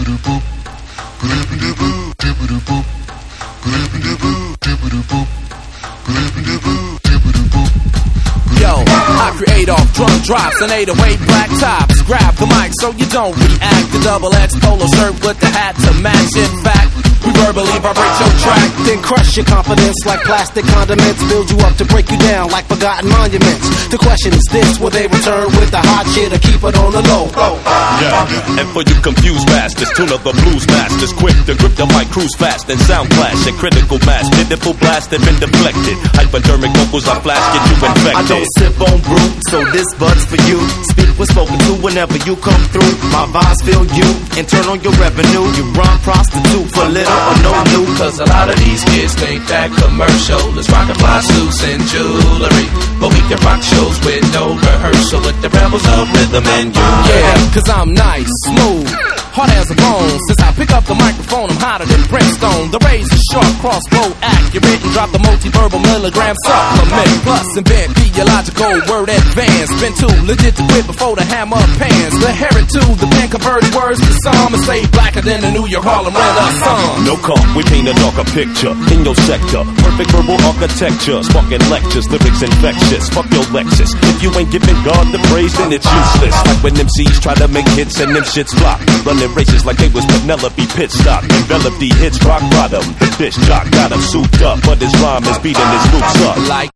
Yo, I create off drum drops and 808 black tops. Grab the mic so you don't react. The double X polo shirt with the hat to match. In fact, we verbally vibrate your track, then crush your confidence like plastic condiments. Build you up to break you down like forgotten monuments. The question is this: will they return with the hot shit or keep it on the low? Yeah, and for you confused bastards, tune up the blues masters, quick to grip the mic, cruise fast and sound clash at critical mass. Pitiful blast have been deflected. Hypodermic vocals I flash, get you infected. I don't sip on brew, so this bud's for you. Speak was spoken to whenever you come through. My vibes fill you and turn on your revenue. You run prostitute for little or no loot. Cause a lot of these kids think that commercial is rock and fly suits and jewelry, but we can rock shows with no rehearsal with the rebels of rhythm and you. Yeah, cause I'm nice, smooth, hard as a bone. Since I pick up the microphone, I'm hotter than Brimstone. The razor sharp, crossbow accurate, and drop the multi-verbal milligram supplement. Plus invent theological word advance. Been too legit to quit before the hammer pans. The heritage, the pen converts words to psalm and say blacker than the New York Harlem Renaissance. No call, we paint a darker picture in your sector. Perfect verbal architecture, sparking lectures, lyrics infectious. Fuck your Lexus. If you ain't giving God the praise, then it's useless. Like when MCs try to make hits and them shits flop. Running races like they was Penelope pit stop. Envelop the hits rock bottom. The bitch jock got him souped up, but his rhyme is beating his roots up. Like